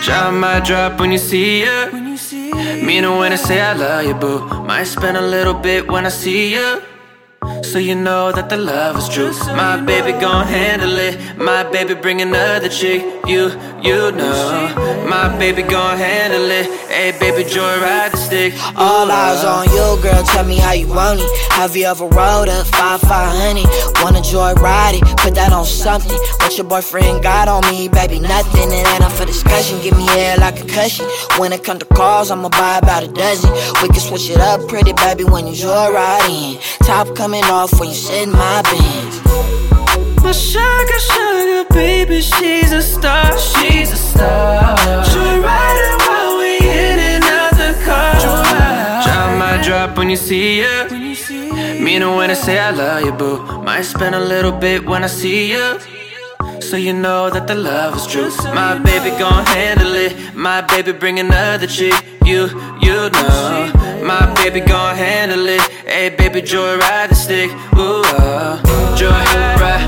Shot might drop when you see ya. Mean it when I say I love you, boo. Might spend a little bit when I see ya, so you know that the love is true. My baby gon' handle it. My baby bring another chick. You know. My baby gon' handle it. Hey baby, joyride the stick. All eyes on you, girl, tell me how you want it. Have you ever rode a 500? Wanna joyride it, put that on something. What your boyfriend got on me, baby, nothing. It ain't up for discussion, give me air like a cushion. When it come to cars, I'ma buy about a dozen. We can switch it up pretty, baby, when you joyriding. Top coming off when you sit in my Benz. My sugar, baby, she's a star. She's a star. Joyriding while we in out the car. Drop might drop when you see ya. Mean it when I say I love you, boo. Might spend a little bit when I see ya, so you know that the love is true. My baby gon' handle it. My baby bring another chick. You know. My baby gon' handle it. Hey baby, joyride the stick. Ooh, joyride it.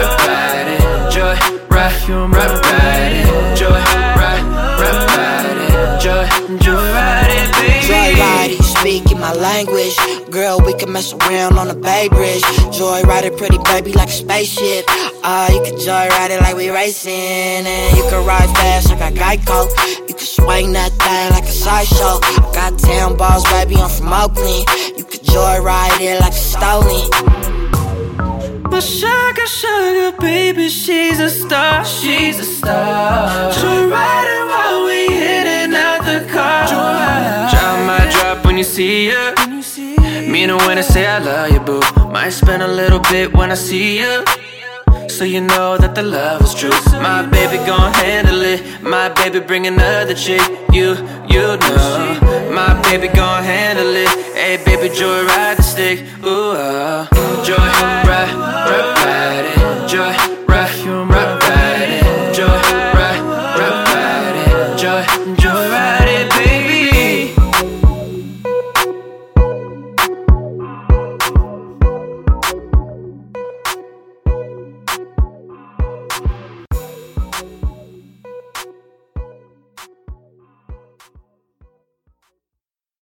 Joyride it. Joyride it. Joyride it, baby. Joyride it, you speaking my language. Girl, we can mess around on the Bay Bridge. Joyride it, pretty baby, like a spaceship. You can joyride it like we racing. And you can ride fast like a Geico. You can swing that thing like a sideshow. I got 10 balls, baby, I'm from Oakland. You can joyride it like a stolen. My sugar, baby, she's a star. She's a star. Joyriding while we in out the car. Drop might drop when you see ya. Mean it when I say I love you, boo. Might spend a little bit when I see ya, so you know that the love is true. My baby gon' handle it. My baby bring another chick. You know. My baby gon' handle it. Hey baby, joyride the stick. Ooh, joyride.